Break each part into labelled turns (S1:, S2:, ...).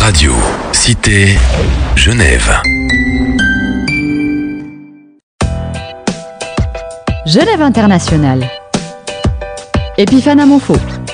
S1: Radio, Cité, Genève.
S2: Genève Internationale. Epiphane Amonfo.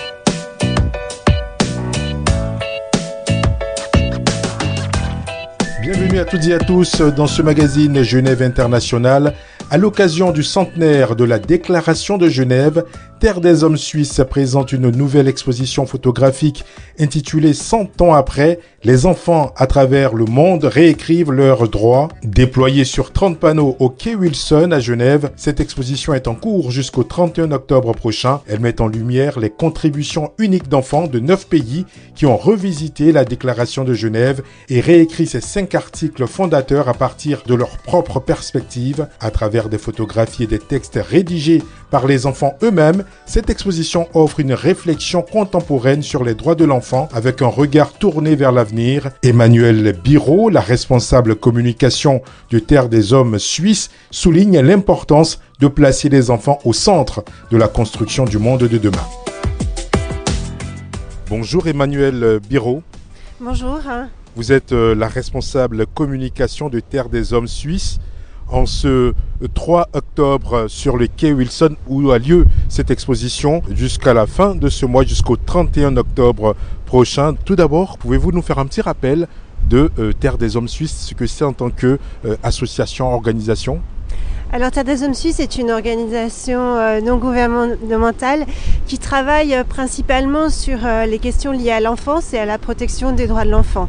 S3: Bienvenue à toutes et à tous dans ce magazine Genève Internationale. À l'occasion du centenaire de la Déclaration de Genève, Terre des Hommes Suisses présente une nouvelle exposition photographique intitulée 100 ans après, les enfants à travers le monde réécrivent leurs droits. Déployée sur 30 panneaux au quai Wilson à Genève, cette exposition est en cours jusqu'au 31 octobre prochain. Elle met en lumière les contributions uniques d'enfants de 9 pays qui ont revisité la Déclaration de Genève et réécrit ces 5 articles fondateurs à partir de leur propre perspective. À travers des photographies et des textes rédigés par les enfants eux-mêmes, cette exposition offre une réflexion contemporaine sur les droits de l'enfant avec un regard tourné vers l'avenir. Emmanuel Biraud, la responsable communication de Terre des Hommes Suisses, souligne l'importance de placer les enfants au centre de la construction du monde de demain. Bonjour Emmanuel Biraud.
S4: Bonjour.
S3: Vous êtes la responsable communication de Terre des Hommes Suisses. En ce 3 octobre sur le quai Wilson où a lieu cette exposition jusqu'à la fin de ce mois, jusqu'au 31 octobre prochain. Tout d'abord, pouvez-vous nous faire un petit rappel de Terre des Hommes Suisses, ce que c'est en tant qu'association, organisation ?
S4: Alors Terre des Hommes Suisses est une organisation non gouvernementale qui travaille principalement sur les questions liées à l'enfance et à la protection des droits de l'enfant.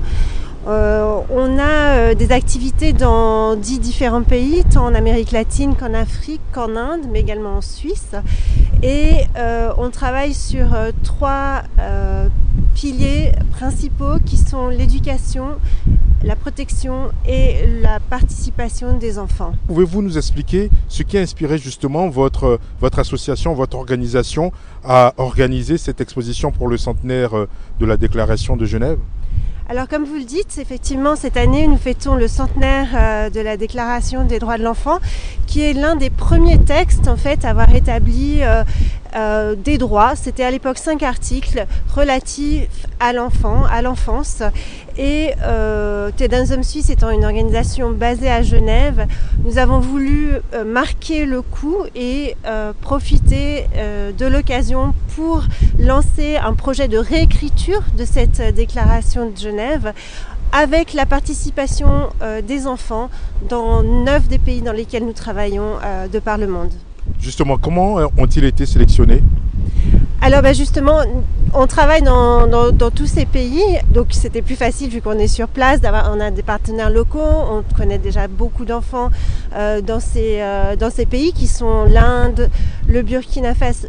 S4: On a des activités dans 10 différents pays, tant en Amérique latine qu'en Afrique, qu'en Inde, mais également en Suisse. Et on travaille sur 3 piliers principaux qui sont l'éducation, la protection et la participation des enfants.
S3: Pouvez-vous nous expliquer ce qui a inspiré justement votre association, votre organisation à organiser cette exposition pour le centenaire de la Déclaration de Genève ?
S4: Alors comme vous le dites, effectivement cette année nous fêtons le centenaire de la Déclaration des droits de l'enfant qui est l'un des premiers textes en fait à avoir établi des droits. C'était à l'époque 5 articles relatifs à l'enfant, à l'enfance. Et Terre des Hommes Suisses étant une organisation basée à Genève, nous avons voulu marquer le coup et profiter de l'occasion pour lancer un projet de réécriture de cette déclaration de Genève avec la participation des enfants dans 9 des pays dans lesquels nous travaillons de par le monde. Justement, comment ont-ils été sélectionnés ? Alors justement, on travaille dans tous ces pays, donc c'était plus facile vu qu'on est sur place, on a des partenaires locaux, on connaît déjà beaucoup d'enfants dans ces pays qui sont l'Inde, le Burkina Faso,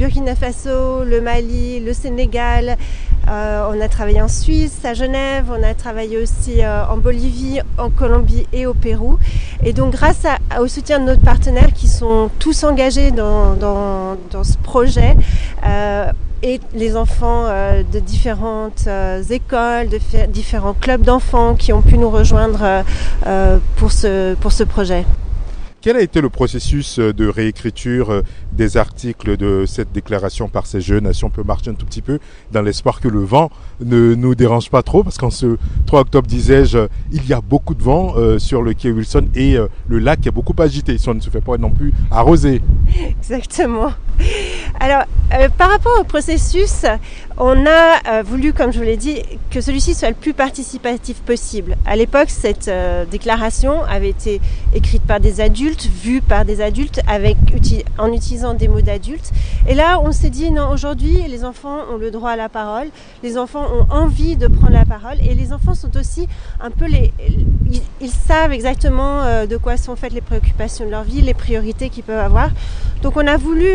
S4: le Mali, le Sénégal. On a travaillé en Suisse, à Genève, on a travaillé aussi en Bolivie, en Colombie et au Pérou. Et donc grâce au soutien de nos partenaires qui sont tous engagés dans ce projet, et les enfants de différentes écoles, de différents clubs d'enfants qui ont pu nous rejoindre pour ce projet.
S3: Quel a été le processus de réécriture des articles de cette déclaration par ces jeunes ? Si on peut marcher un tout petit peu dans l'espoir que le vent ne nous dérange pas trop, parce qu'en ce 3 octobre, disais-je, il y a beaucoup de vent sur le quai Wilson et le lac est beaucoup agité, si on ne se fait pas non plus arroser.
S4: Exactement. Alors, par rapport au processus, on a voulu, comme je vous l'ai dit, que celui-ci soit le plus participatif possible. À l'époque, cette déclaration avait été écrite par des adultes, vue par des adultes, en utilisant des mots d'adultes. Et là, on s'est dit, non, aujourd'hui, les enfants ont le droit à la parole, les enfants ont envie de prendre la parole, et les enfants sont aussi un peu ils savent exactement de quoi sont faites les préoccupations de leur vie, les priorités qu'ils peuvent avoir. Donc on a voulu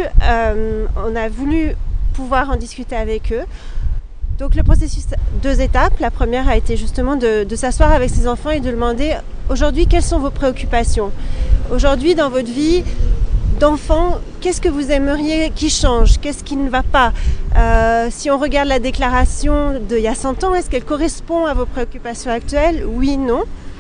S4: pouvoir en discuter avec eux. Donc le processus, 2 étapes. La première a été justement de s'asseoir avec ces enfants et de demander aujourd'hui quelles sont vos préoccupations. Aujourd'hui dans votre vie d'enfant, qu'est-ce que vous aimeriez qui change ? Qu'est-ce qui ne va pas ? Si on regarde la déclaration d'il y a 100 ans, est-ce qu'elle correspond à vos préoccupations actuelles ? Oui, non.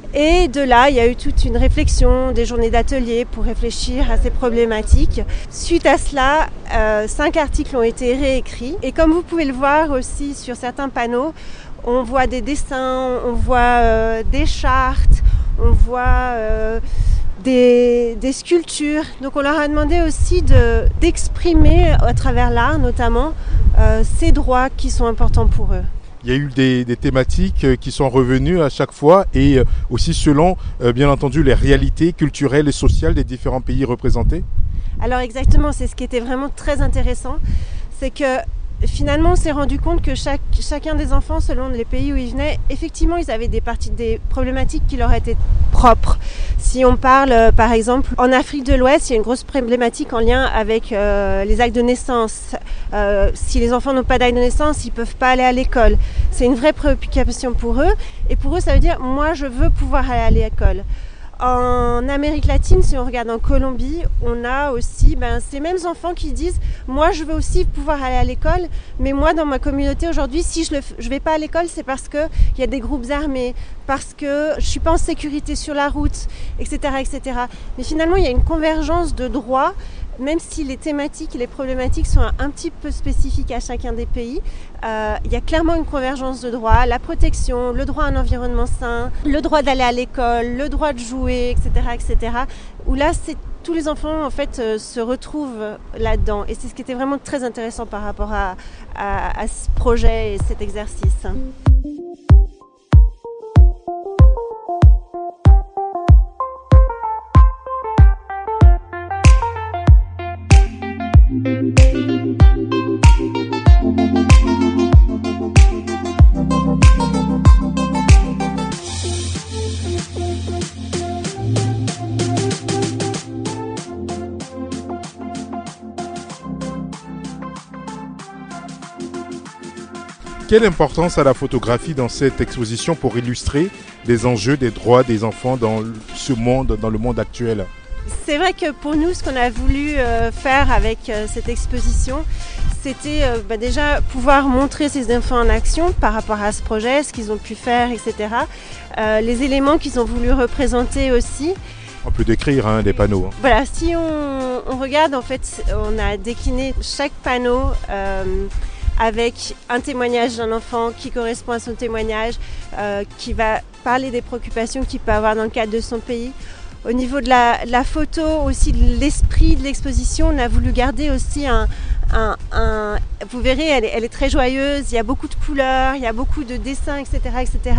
S4: Et de là, il y a eu toute une réflexion, des journées d'ateliers pour réfléchir à ces problématiques. Suite à cela, 5 articles ont été réécrits. Et comme vous pouvez le voir aussi sur certains panneaux, on voit des dessins, on voit des chartes, on voit des sculptures. Donc on leur a demandé aussi d'exprimer à travers l'art notamment ces droits qui sont importants pour eux.
S3: Il y a eu des thématiques qui sont revenues à chaque fois et aussi selon, bien entendu, les réalités culturelles et sociales des différents pays représentés.
S4: Alors exactement, c'est ce qui était vraiment très intéressant, c'est que finalement on s'est rendu compte que chacun des enfants, selon les pays où ils venaient, effectivement ils avaient des problématiques qui leur étaient propres. Si on parle par exemple en Afrique de l'Ouest, il y a une grosse problématique en lien avec les actes de naissance. Si les enfants n'ont pas d'acte de naissance, ils ne peuvent pas aller à l'école. C'est une vraie préoccupation pour eux. Et pour eux, ça veut dire « moi, je veux pouvoir aller à l'école ». En Amérique latine, si on regarde en Colombie, on a aussi ces mêmes enfants qui disent « moi, je veux aussi pouvoir aller à l'école, mais moi, dans ma communauté aujourd'hui, si je ne vais pas à l'école, c'est parce qu'il y a des groupes armés, parce que je ne suis pas en sécurité sur la route, etc., etc. » Mais finalement, il y a une convergence de droits, même si les thématiques et les problématiques sont un petit peu spécifiques à chacun des pays, il y a clairement une convergence de droits, la protection, le droit à un environnement sain, le droit d'aller à l'école, le droit de jouer, etc., etc. Où là, tous les enfants en fait se retrouvent là-dedans. Et c'est ce qui était vraiment très intéressant par rapport à ce projet et cet exercice.
S3: Quelle importance a la photographie dans cette exposition pour illustrer les enjeux des droits des enfants dans ce monde, dans le monde actuel ?
S4: C'est vrai que pour nous, ce qu'on a voulu faire avec cette exposition, c'était déjà pouvoir montrer ces enfants en action par rapport à ce projet, ce qu'ils ont pu faire, etc. Les éléments qu'ils ont voulu représenter aussi.
S3: On peut décrire des panneaux.
S4: Voilà, si on regarde, en fait, on a décliné chaque panneau avec un témoignage d'un enfant qui correspond à son témoignage, qui va parler des préoccupations qu'il peut avoir dans le cadre de son pays. Au niveau de la photo, aussi de l'esprit de l'exposition, on a voulu garder aussi vous verrez, elle est très joyeuse, il y a beaucoup de couleurs, il y a beaucoup de dessins, etc. etc.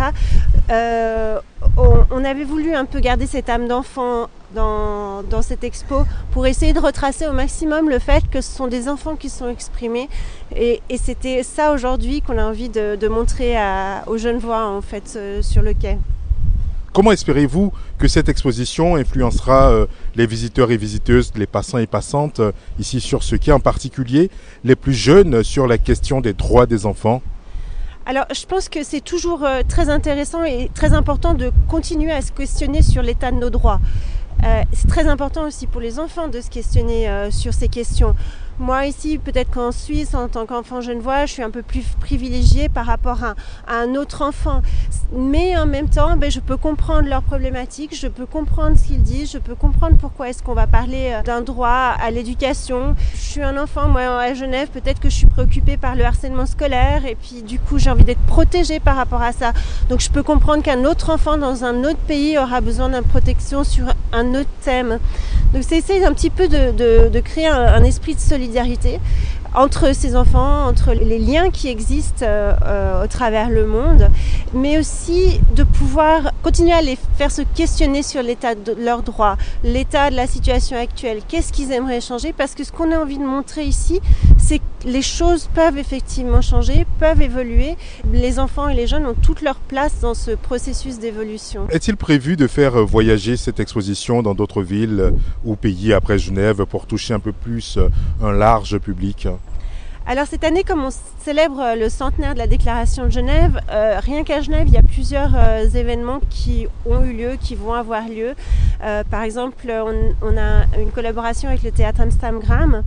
S4: On avait voulu un peu garder cette âme d'enfant dans cette expo pour essayer de retracer au maximum le fait que ce sont des enfants qui sont exprimés et c'était ça aujourd'hui qu'on a envie de montrer aux Genevois en fait sur le quai.
S3: Comment espérez-vous que cette exposition influencera les visiteurs et visiteuses, les passants et passantes ici sur ce quai, en particulier les plus jeunes, sur la question des droits des enfants ?
S4: Alors, je pense que c'est toujours très intéressant et très important de continuer à se questionner sur l'état de nos droits. C'est très important aussi pour les enfants de se questionner sur ces questions. Moi ici, peut-être qu'en Suisse, en tant qu'enfant genevois, je suis un peu plus privilégiée par rapport à un autre enfant. Mais en même temps, je peux comprendre leurs problématiques, je peux comprendre ce qu'ils disent, je peux comprendre pourquoi est-ce qu'on va parler d'un droit à l'éducation. Je suis un enfant, moi à Genève, peut-être que je suis préoccupée par le harcèlement scolaire et puis du coup j'ai envie d'être protégée par rapport à ça. Donc je peux comprendre qu'un autre enfant dans un autre pays aura besoin d'une protection sur un autre thème. Donc c'est essayer un petit peu de créer un esprit de solidarité entre ces enfants, entre les liens qui existent au travers le monde, mais aussi de pouvoir continuer à les faire se questionner sur l'état de leurs droits, l'état de la situation actuelle, qu'est-ce qu'ils aimeraient changer, parce que ce qu'on a envie de montrer ici, c'est que les choses peuvent effectivement changer, peuvent évoluer. Les enfants et les jeunes ont toute leur place dans ce processus d'évolution.
S3: Est-il prévu de faire voyager cette exposition dans d'autres villes ou pays après Genève pour toucher un peu plus un large public ?
S4: Alors cette année, comme on célèbre le centenaire de la Déclaration de Genève, rien qu'à Genève, il y a plusieurs événements qui ont eu lieu, qui vont avoir lieu. Par exemple, on a une collaboration avec le théâtre Amsterdam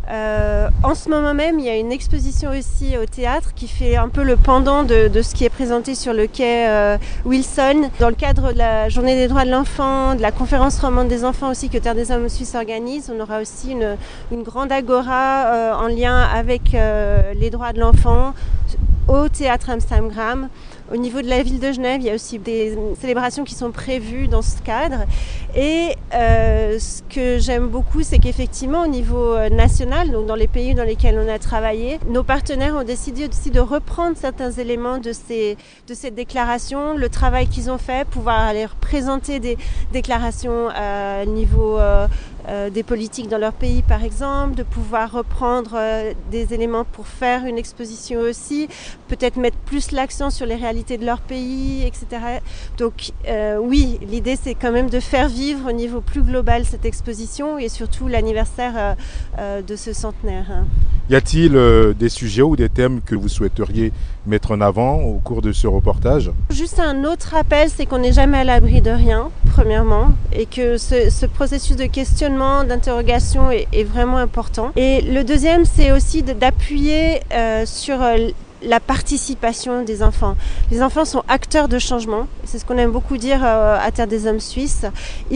S4: En ce moment même, il y a une exposition aussi au théâtre qui fait un peu le pendant de ce qui est présenté sur le quai Wilson. Dans le cadre de la Journée des droits de l'enfant, de la conférence romande des enfants aussi que Terre des Hommes Suisses organise, on aura aussi une grande agora en lien avec les droits de l'enfant au théâtre Amsterdam. Au niveau de la ville de Genève, il y a aussi des célébrations qui sont prévues dans ce cadre. Et ce que j'aime beaucoup, c'est qu'effectivement, au niveau national, donc dans les pays dans lesquels on a travaillé, nos partenaires ont décidé aussi de reprendre certains éléments de ces déclarations, le travail qu'ils ont fait, pouvoir aller représenter des déclarations à niveau des politiques dans leur pays, par exemple, de pouvoir reprendre des éléments pour faire une exposition aussi, peut-être mettre plus l'accent sur les réalités de leur pays, etc. Donc oui, l'idée c'est quand même de faire vivre au niveau plus global cette exposition et surtout l'anniversaire de ce centenaire.
S3: Y a-t-il des sujets ou des thèmes que vous souhaiteriez mettre en avant au cours de ce reportage? Juste
S4: un autre rappel, c'est qu'on n'est jamais à l'abri de rien, premièrement, et que ce processus de questionnement, d'interrogation est vraiment important. Et le deuxième, c'est aussi d'appuyer sur la participation des enfants. Les enfants sont acteurs de changement, c'est ce qu'on aime beaucoup dire à Terre des Hommes Suisses.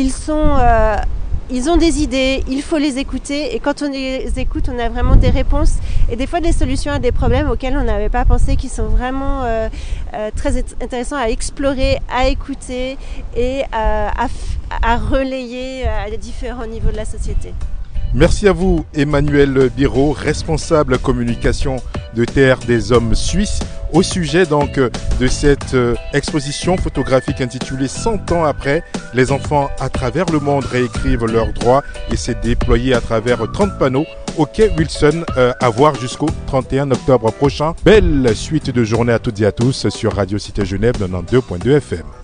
S4: Ils ont des idées, il faut les écouter et quand on les écoute, on a vraiment des réponses et des fois des solutions à des problèmes auxquels on n'avait pas pensé, qui sont vraiment très intéressants à explorer, à écouter et à relayer à différents niveaux de la société.
S3: Merci à vous, Emmanuel Biro, responsable communication de Terre des Hommes Suisses, au sujet donc de cette exposition photographique intitulée 100 ans après, les enfants à travers le monde réécrivent leurs droits, et c'est déployé à travers 30 panneaux au quai Wilson, à voir jusqu'au 31 octobre prochain. Belle suite de journée à toutes et à tous sur Radio Cité Genève 92.2 FM.